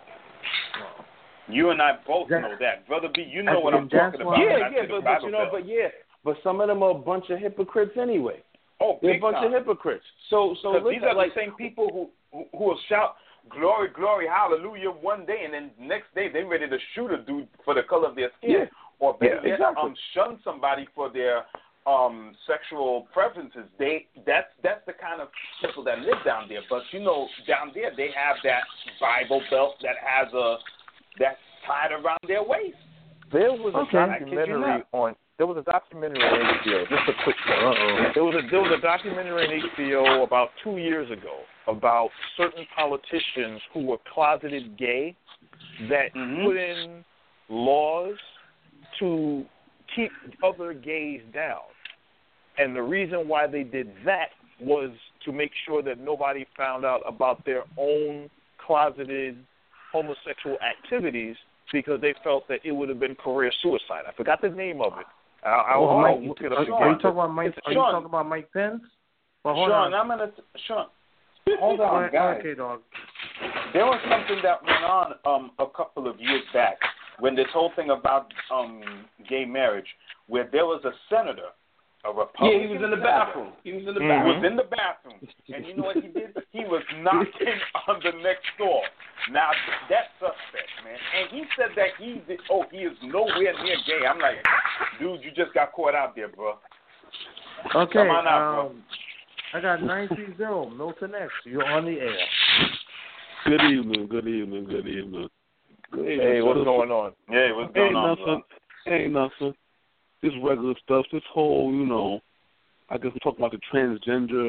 You and I both That- know that, Brother B. You know and- what I'm and that's talking why- about. when Yeah, I yeah, say the but, but Bible you know, Belt. but yeah, but some of them are a bunch of hypocrites anyway. oh, They're a big bunch time. of hypocrites. So, so Because listen, these are like, the same people who, who who will shout glory, glory, hallelujah one day, and then next day they're ready to shoot a dude for the color of their skin, Yeah. or better Yeah, yet, exactly. um, shun somebody for their um sexual preferences. They that's that's the kind of people that live down there. But you know, down there they have that Bible Belt that has a that's tied around their waist. There was a Okay. I kid you documentary not. on. There was a documentary on H B O. Just a quick one. Uh-oh. There was a there was a documentary on H B O about two years ago about certain politicians who were closeted gay that Mhm. put in laws to keep other gays down. And the reason why they did that was to make sure that nobody found out about their own closeted homosexual activities, because they felt that it would have been career suicide. I forgot the name of it. I'll, I'll, Well, I'll Mike, look it are, up are again. you talking about Mike? Are you Sean. talking about Mike Pence? Well, hold Sean, on. I'm gonna Sean. Hold Go on, ahead. guys. Okay, dog. There was something that went on um, a couple of years back when this whole thing about um, gay marriage, where there was a senator, a Republican yeah, he was in the senator, bathroom. He was in the who bathroom. was in the bathroom, and you know what he did? He was knocking on the next door. Now that's suspect, man. And he said that he did, oh, he is nowhere near gay. I'm like, dude, you just got caught out there, bro. Okay. Come on out, bro. um, I got nine three zero Milton X. You're on the air. Good evening, good evening, good evening. Good evening. Hey, what's going on? Yeah, what's going Ain't on, nothing. bro? Ain't nothing. This regular stuff. This whole, you know, I guess we're talking about the transgender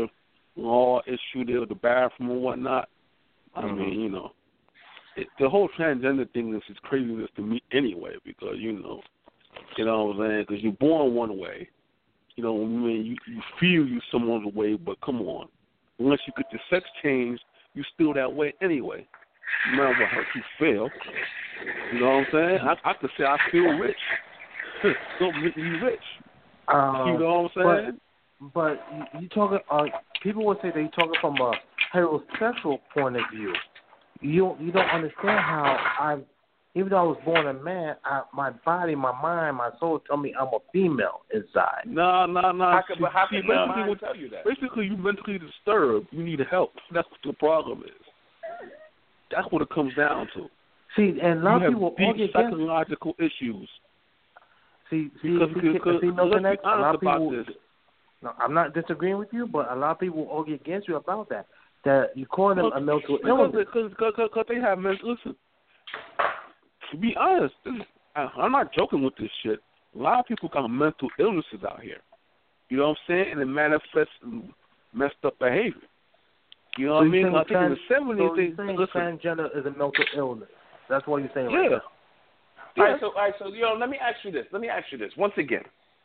law issue there with the bathroom and whatnot. I mm-hmm. mean, you know, it, the whole transgender thing is just craziness to me anyway, because, you know, you know what I'm saying? Because you're born one way. You know, I mean, you, you feel you someone's way, but come on. Once you get your sex changed, you still that way anyway. No matter how you feel. You know what I'm saying? I, I could say I feel rich. Don't make me rich. Um, you know what I'm saying? But, but you, you talking, uh, people would say they talking from a heterosexual point of view. You don't, you don't understand how I, even though I was born a man, I, my body, my mind, my soul tell me I'm a female inside. No, no, no. How can, how can your mind tell you that? Basically, you're mentally disturbed. You need help. That's what the problem is. That's what it comes down to. See, and a lot you of people have deep against, psychological issues. See, see, because, see, because, see no let's connect, be honest a lot of about people, this. No, I'm not disagreeing with you, but a lot of people argue against you about that. That you call them a mental illness. Because because they have mental. Listen, to be honest, this is, I, I'm not joking with this shit. A lot of people got mental illnesses out here. You know what I'm saying? And it manifests in messed up behavior. You know so what I mean? I think trans, in the seventies, so they saying listen. transgender is a mental illness. That's what you're saying. Yeah. Right now. Yeah. All right, so all right, so you know, let me ask you this. Let me ask you this once again.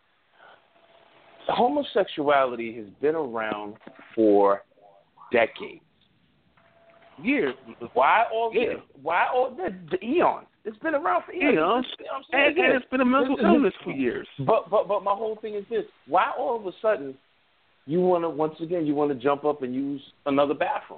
Homosexuality has been around for decades. Years. Why all yeah. this? Why all the, the eons? It's been around for eons. eons. You know what I'm saying? And, and it's been a mental it's, illness for years. But but but my whole thing is this: why all of a sudden you want to once again you want to jump up and use another bathroom?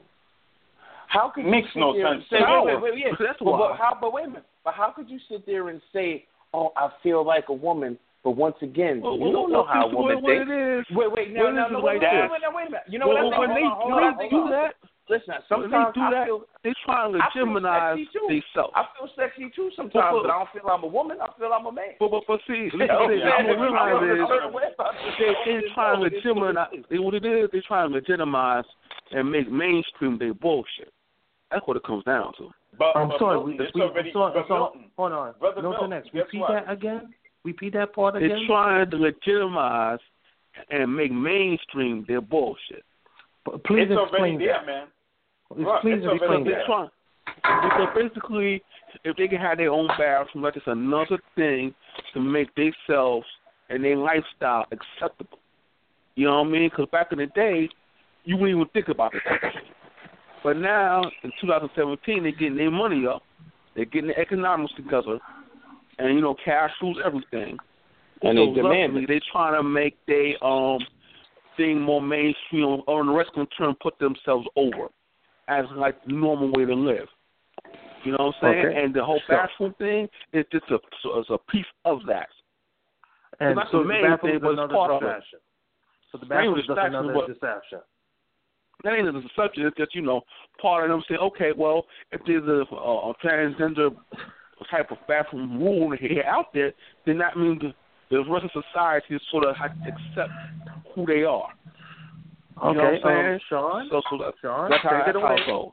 How could makes you no sit there sense? And say, wait, wait, wait, wait, yeah. That's but, why. but how? But wait a minute. But how could you sit there and say, "Oh, I feel like a woman"? But once again, well, you well, don't know well, how a woman what thinks. It is, wait, wait, no, no, no, like wait, wait, wait, wait, wait a minute. You know well, what I when think? they, hold on, when hold they on, do hold on. that, listen, when sometimes they do I that, feel they try to legitimize themselves. I feel sexy too sometimes, but, but, but I don't feel I'm a woman. I feel I'm a man. But but, but see, you know, listen, I'm gonna realize is they they trying to legitimize. legitimize. What it is, they trying to legitimize and make mainstream their bullshit. That's what it comes down to. But, I'm but sorry. Milton, We, it's we, already, so, but so, Milton, hold on. Brother Milton, Milton, next. guess Repeat what? that again. Repeat that part again. They're trying to legitimize and make mainstream their bullshit. But please it's explain already there, that. man. Please, Right, please it's explain already that. Trying, because basically, if they can have their own bathroom, that's just another thing to make themselves and their lifestyle acceptable. You know what I mean? Because back in the day, you wouldn't even think about it. But now, in two thousand seventeen, they're getting their money up. They're getting the economics together. And, you know, cash rules everything. And so they demand it. They're trying to make their um, thing more mainstream, or in the rest of the term, put themselves over as, like, the normal way to live. You know what I'm saying? Okay. And the whole Sure. bathroom thing is just a, so it's a piece of that. And that's so the the main bathroom thing, is but it's another part of it. distraction. So the bathroom is just distraction, another but- distraction. That ain't a deception. It's just, you know, part of them saying, okay, well, if there's a, a, a transgender type of bathroom rule here out there, then that means the, the rest of society sort of has to accept who they are. You Okay, know what I'm saying? um, Sean, So, so that, Sean, that's how, take it that's how away. it goes.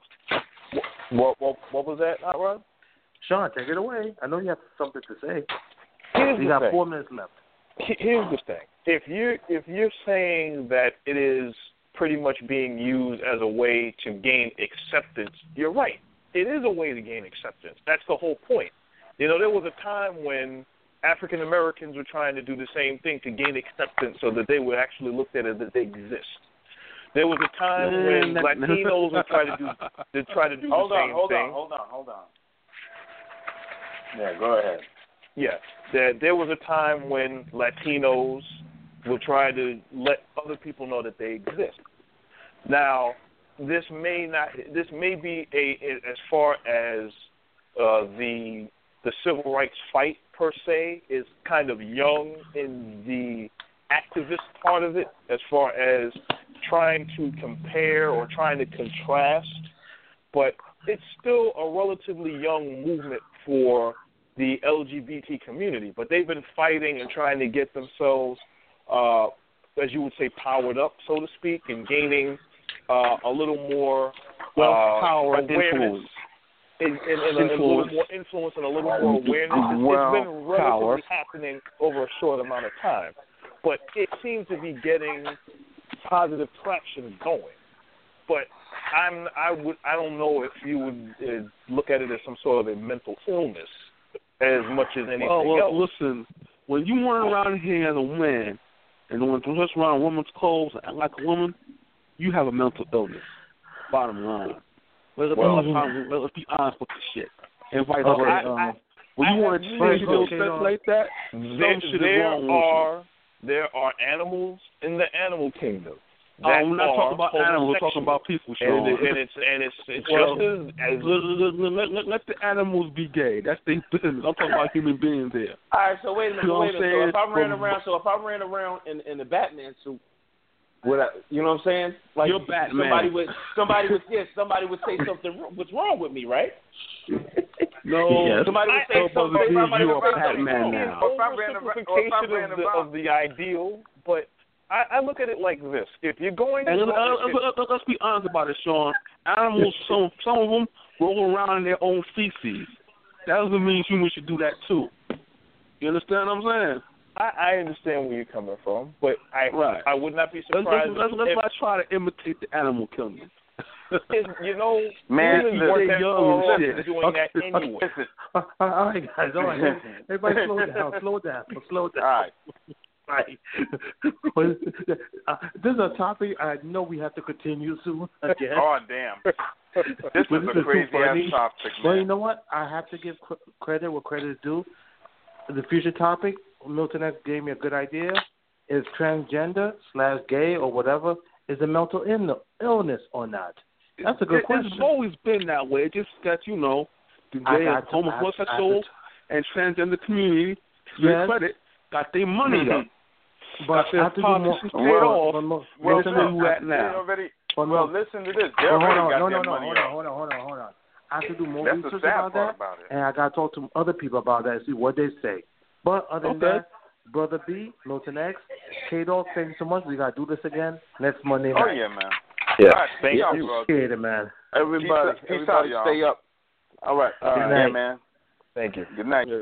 What what what was that, Hot Rod? Sean, take it away. I know you have something to say. Here's We the got thing. four minutes left. Here's the thing. If you if you're saying that it is pretty much being used as a way to gain acceptance, you're right. It is a way to gain acceptance. That's the whole point. You know, there was a time when African Americans were trying to do the same thing to gain acceptance so that they were actually looked at as that they exist. There was a time when Latinos were trying to do to try to do Hold the on, same hold thing. on, hold on, hold on. Yeah, go ahead. Yeah, there, there was a time when Latinos were trying to let other people know that they exist. Now, this may not, this may be a, as far as uh, the the civil rights fight per se is kind of young in the activist part of it, as far as trying to compare or trying to contrast, but it's still a relatively young movement for the L G B T community. But they've been fighting and trying to get themselves, uh, as you would say, powered up, so to speak, and gaining uh, a little more Well, uh, power and awareness. influence. And, and, and, a, and a little more influence and a little more awareness. It's, Well, it's been relatively power. happening over a short amount of time. But it seems to be getting positive traction going. but I'm I would I don't know if you would uh, look at it as some sort of a mental illness as much as anything well, well, else. Listen, when you run around here as a man and when you touch around a woman's clothes and act like a woman, you have a mental illness. Bottom line. Let's, Well, let's, let's be honest with the shit. And vice Okay, versa. um, When you I want to have change okay, those okay, like that, there, some shit is there wrong with are you. there are animals in the animal kingdom. Oh, that we're not are talking about animals. We're talking homosexual. about people, Sean. And, it, and it's and it's, it's well, just as, as let, let, let, let, let the animals be gay. That's their business. I'm talking about human beings here. All right, so wait a minute. You know wait a what minute. So I'm if I ran saying? around, so if I ran around in, in the Batman suit, would I, you know what I'm saying? Like You're Batman. somebody would, somebody would, yes, somebody would say something. What's wrong with me, right? No, Yes. Somebody would say I- something. Brother B, somebody you would are say something Batman wrong. now. Or if I ran around- or if I simplification ran of the, around- of the ideal, but I, I look at it like this: if you're going, And to let, let, let, let, let's be honest about it, Sean. Animals, some some of them roll around in their own feces. That doesn't mean humans should do that too. You understand what I'm saying? I, I understand where you're coming from, but I Right. I would not be Let's, surprised let's, let's, let's if, not try to imitate the animal kingdom. if, you know, Man, humans listen, weren't that young far and off shit. from doing that anyway. Listen, all right, guys, all right. Everybody slow down, slow down, slow down. all right. Right. Well, uh, this is a topic I know we have to continue soon again. Oh, damn. This But is this a is crazy too funny. ass topic, Well, man. you know what? I have to give cr- credit where credit is due. The future topic, Milton X gave me a good idea, is transgender slash gay or whatever is a mental Ill- illness or not? That's a good it, question. It's always been that way. It just that, you know, the I gay got and to- homosexual I- I- and transgender community, to Yes. their credit, got their money up. But got I their have to do more. politicians paid Well, off. well, mo- Well, Milton where X, you I- at They now? already, well, well, no. listen to this. They Well, hold already on, got no, their no, no, money hold up. on, hold on, hold on, hold on. I have to do more That's the research sad about part that, about it. and I got to talk to other people about that and see what they say. But other than Okay. that, Brother B, Milton X, K-Dog, thank you so much. We got to do this again next Monday Oh, night. yeah, man. Yeah. All right, Thank peace out, you. brother. Appreciate it, man. Everybody, Peace out, peace everybody out, y'all. stay up. All right. All Good right. night. Yeah, man. Thank you. Good night.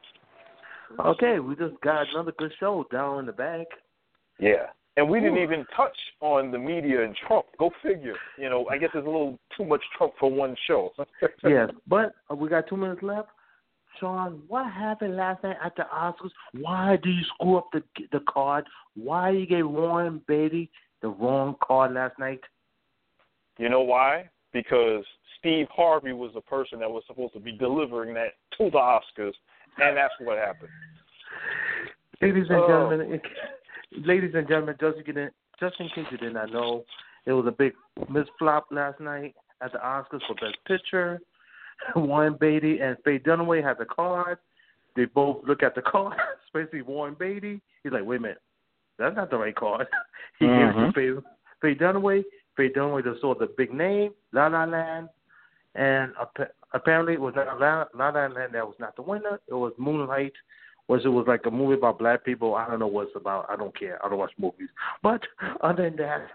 Okay, we just got another good show down in the bank. Yeah. And we didn't Ooh. even touch on the media and Trump. Go figure. You know, I guess there's a little too much Trump for one show. Yes, but uh, we got two minutes left. Sean, what happened last night at the Oscars? Why do you screw up the the card? Why you gave Warren Beatty the wrong card last night? You know why? Because Steve Harvey was the person that was supposed to be delivering that to the Oscars, and that's what happened. Ladies and Oh. gentlemen, it, ladies and gentlemen, just, to get in, just in case you did not know, it was a big misflop last night at the Oscars for Best Picture. Warren Beatty and Faye Dunaway had the card. They both look at the card, especially Warren Beatty. He's like, wait a minute, that's not the right card. He Mhm. gave it to Faye, Faye Dunaway. Faye Dunaway just saw the big name, La La Land, and ap- apparently it was not La La La Land that was not the winner. It was Moonlight, which it was like a movie about black people. I don't know what it's about. I don't care. I don't watch movies. But other than that,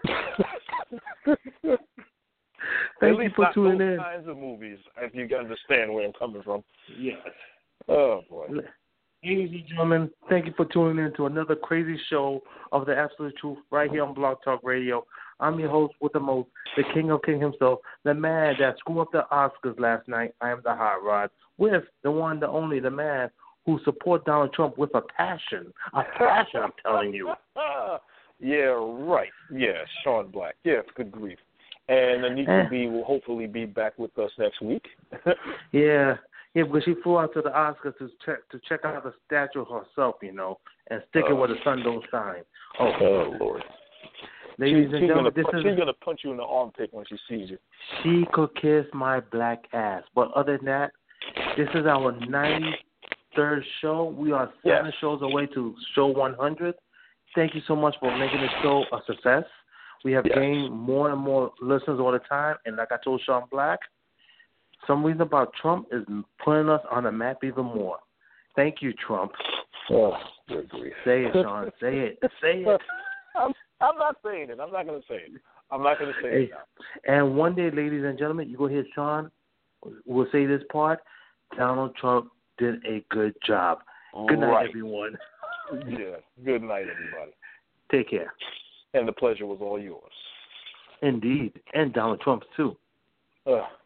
thank At you least for not tuning those in. kinds of movies, if you understand where I'm coming from. Yes. Oh, boy. Ladies and gentlemen, thank you for tuning in to another crazy show of the Absolute Truth right here on Blog Talk Radio. I'm your host with the most, the King of King himself, the man that screwed up the Oscars last night. I am the Hot Rod with the one, the only, the man who support Donald Trump with a passion. A passion, I'm telling you. Yeah, right. Yeah, Sean Black. Yeah, good grief. And Anita Eh. B will hopefully be back with us next week. Yeah, yeah, because she flew out to the Oscars to check to check out the statue herself, you know, and stick it Oh. where the sun don't shine. Oh, Oh, Lord. ladies She- and she's gonna gentlemen, this punch, is she's gonna punch you in the armpit when she sees you. she could kiss my black ass. But other than that, this is our ninety-third show. We are seven Yes. shows away to show one hundred. Thank you so much for making the show a success. We have Yes. gained more and more listeners all the time, and like I told Sean Black, some reason about Trump is putting us on the map even more. Thank you, Trump. Oh, good grief. Say it, Sean. Say it. Say it. I'm, I'm not saying it. I'm not going to say it. I'm not going to say Hey, it now. and one day, ladies and gentlemen, you go hear Sean. We'll say this part. Donald Trump did a good job. Good night, Right. everyone. Yeah. Good night, everybody. Take care. And the pleasure was all yours. Indeed, and Donald Trump's too. Uh,